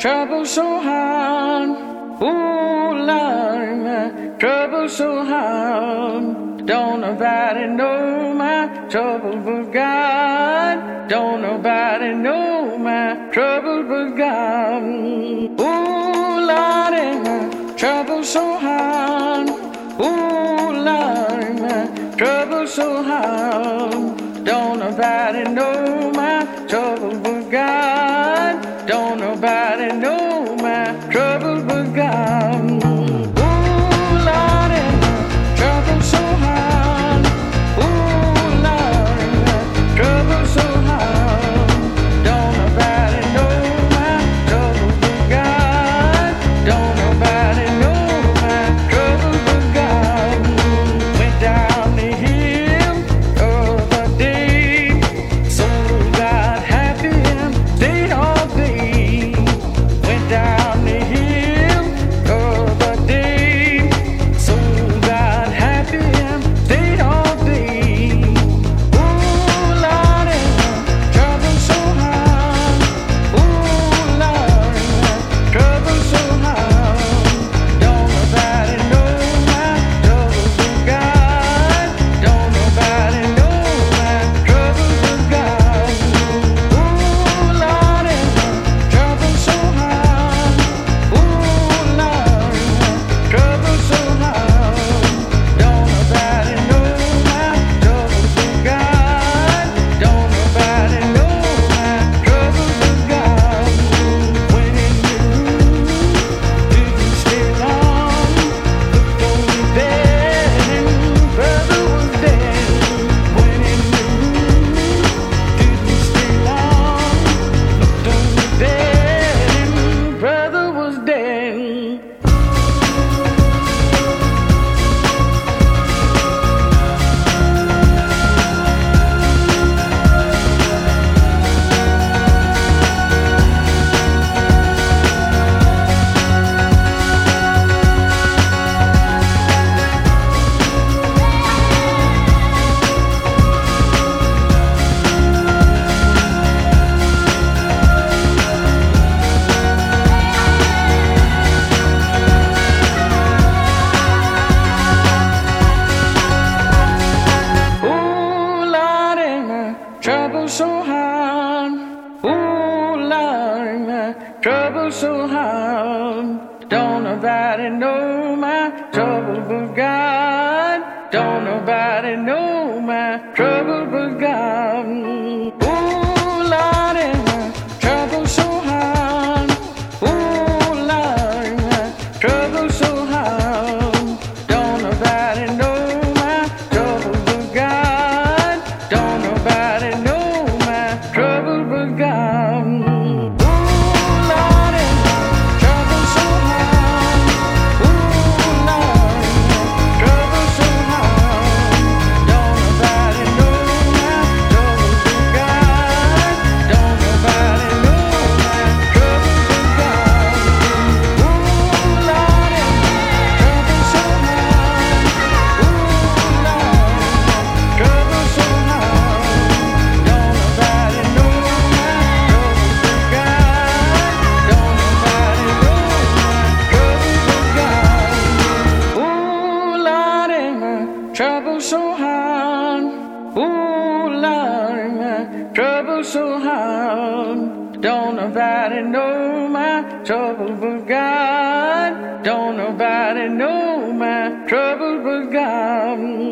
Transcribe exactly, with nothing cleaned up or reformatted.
trouble so hard. Ooh, Lord, my trouble so hard. Don't nobody know my trouble but God. Don't nobody know my trouble but God. Ooh, Lord, my trouble so hard. Ooh, Lord, my trouble so hard. Don't nobody know my trouble but God. Don't nobody know my trouble but God. Ooh, Lord, my trouble so hard. Ooh, Lord, my trouble so hard. Don't nobody know my trouble but God. Don't nobody know my trouble but God. Went down the hill of a day, so got happy and stayed all day. Went down the hill of a day, so got happy and stayed all day. Ooh, Lord, my trouble so hard. Ooh, Lord, my trouble so hard. Don't nobody know my trouble but God. Don't nobody know my trouble but God. Ooh, Lord, my trouble so hard. Ooh, Lord, my trouble so hard. Don't nobody know my trouble but God. Don't nobody know my trouble but God. When it knew, didn't stay long. Looked only dead, and brother was dead. When it knew, didn't stay long. Looked only dead, and brother was dead. Ooh, Lord, my trouble so hard. Ooh, Lord, my trouble so hard. Don't nobody know my trouble but God. Don't nobody know my trouble but God. Ooh, Lord, my trouble so hard. Ooh, Lord, my trouble so hard. Don't nobody know my trouble but God. Don't nobody know my trouble but God. Ooh, Lord, my trouble so hard. Ooh, Lord, my trouble so hard. Don't nobody know my trouble but God. Don't nobody know my trouble but God. Ooh, Lord, my trouble so hard. Ooh, Lord, my trouble so hard. Don't nobody know my trouble but God. Don't nobody know my trouble but God. Ooh, Lord, my trouble so hard. Ooh, Lord, my trouble so hard. Don't nobody know my trouble but God. Don't nobody know my trouble but God.